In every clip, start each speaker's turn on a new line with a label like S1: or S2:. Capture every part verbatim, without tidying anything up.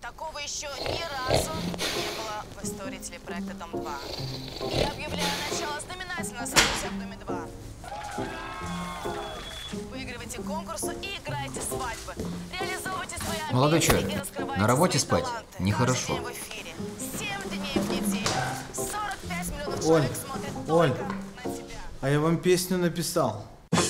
S1: Такого еще ни разу не было в истории телепроекта «Дом-два». Я объявляю начало знаменательного события в «Доме-два». Выигрывайте конкурсы и играйте свадьбы. Реализовывайте свои амбиции.
S2: Молодой человек,
S1: и раскрывайте
S2: на работе
S1: свои
S2: спать
S1: таланты.
S2: нехорошо.
S1: В эфире. семь дней в неделю. сорок пять миллионов
S3: Оль,
S1: человек смотрят
S3: Оль,
S1: только на тебя.
S3: а я вам песню написал.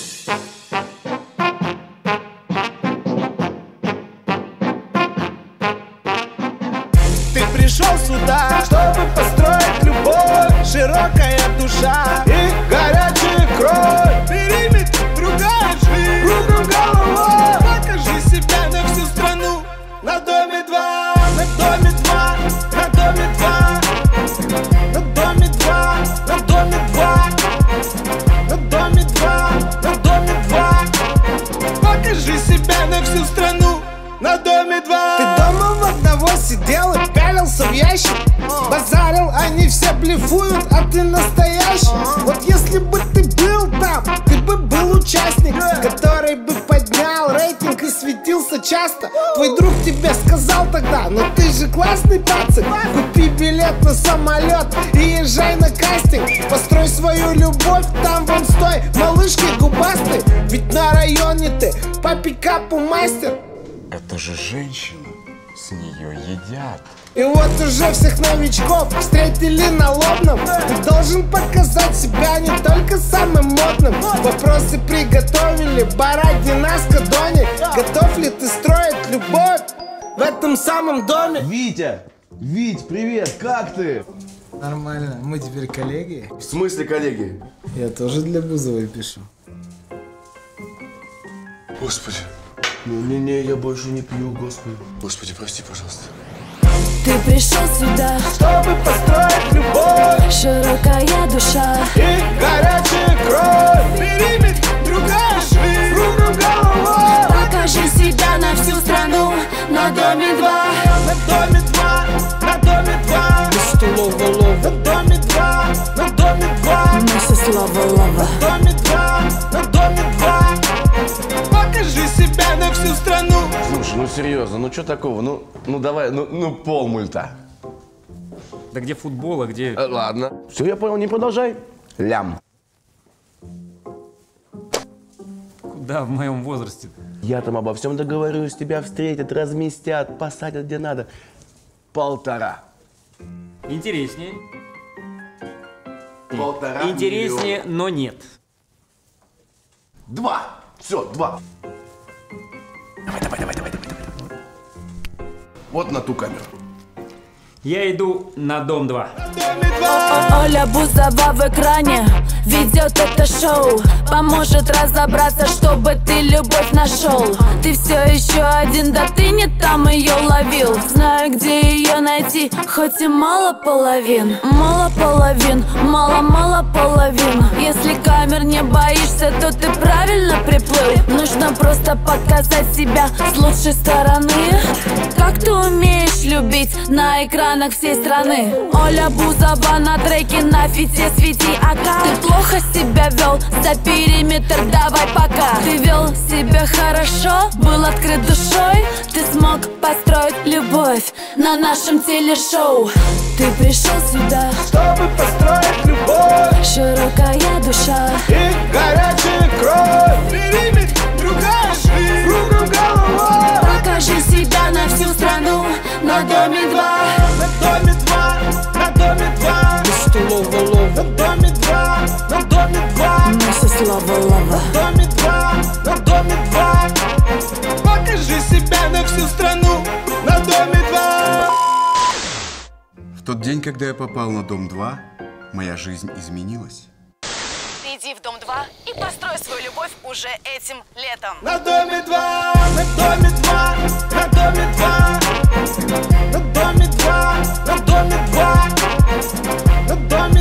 S3: Ты пришел сюда, чтобы построить любовь, широкая душа и горячая кровь. Периметр, другая жизнь, кругом голова. Покажи себя на всю страну. На Доме-два, на Доме-два, на Доме-два, на Доме-два, на Доме-два, на Доме-два, на Доме-два. Покажи себя на всю страну. На Доме-два. Ты дома в одного сидел и пялился в ящик. Базарил, они все блефуют, а ты настоящий. Вот если бы ты был там, ты бы был участник, который бы поднял рейтинг и светился часто. Твой друг тебе сказал тогда: ну ты же классный пацан, купи билет на самолет и езжай на кастинг. Построй свою любовь, там вон стой, малышкой губастой. Ведь на районе ты по пикапу мастер.
S4: Это же женщина, с нее едят.
S3: И вот уже всех новичков встретили на лобном. Ты должен показать себя не только самым модным. Вопросы приготовили, Бородина с Кадони. Готов ли ты строить любовь в этом самом доме?
S5: Витя! Вить, привет, как ты?
S3: Нормально, мы теперь коллеги.
S5: В смысле, коллеги?
S3: Я тоже для Бузовой пишу.
S5: Господи. Не-не-не, я больше не пью, господи. Господи, прости, пожалуйста.
S6: Ты пришел сюда,
S3: Чтобы построить любовь
S6: широкая душа
S3: и горячая кровь. Периметр, другая жизнь, кругом голова.
S6: Покажи себя на всю страну. На Доме-два,
S3: На Доме-два, на Доме-два, на Доме-два, на Доме-два,
S6: миссис Лава-Лава.
S3: на Доме-два, на Доме-два. Покажи себя на всю страну.
S5: Слушай, ну серьезно, ну что такого? Ну, ну давай, ну, ну полмульта.
S2: Да где футбол, а где...
S5: Э, ладно. Все, я понял, не продолжай. Лям.
S2: Куда в моем возрасте?
S5: Я там обо всем договорюсь, тебя встретят, разместят, посадят где надо. Полтора.
S2: Интереснее.
S5: Полтора
S2: Интереснее, но нет.
S5: Два. Все, два. Давай, давай, давай, давай, давай, давай. Вот на ту камеру.
S2: Я иду на Дом-два.
S6: Оля Бузова в экране ведет это шоу. Поможет разобраться, чтобы ты любовь нашел. Ты все еще один, да ты не там ее ловил. Знаю, где ее найти, хоть и мало половин. Мало половин, мало-мало половин. Если камер не боишься, то ты правильно приплыл. Нужно просто показать себя с лучшей стороны. Как ты умеешь любить на экранах всей страны. Оля Бузова на треке, на фите свети АК. Ты плохо себя вел, за периметр давай пока. Ты вел себя хорошо, был открыт душой. Ты смог построить любовь на нашем телешоу. Ты пришел сюда,
S3: Чтобы построить любовь
S6: широкая душа
S3: и горячая кровь. Периметр, другая жизнь, кругом голова.
S6: Покажи себя на всю страну. На Доме-два,
S3: На Доме-два, на Доме-два, на Доме-два, на Доме-два,
S6: миссис Лава-Лава.
S3: на Доме-два, на Доме-два. Покажи себя на всю страну. На Доме-два.
S4: В тот день, когда я попал на Дом-два, моя жизнь изменилась.
S1: Иди в Дом-два и построй свою любовь уже этим летом.
S3: На Доме-два, на Доме-два, на Доме-два, на Доме-два, на Доме-два, на Доме-два.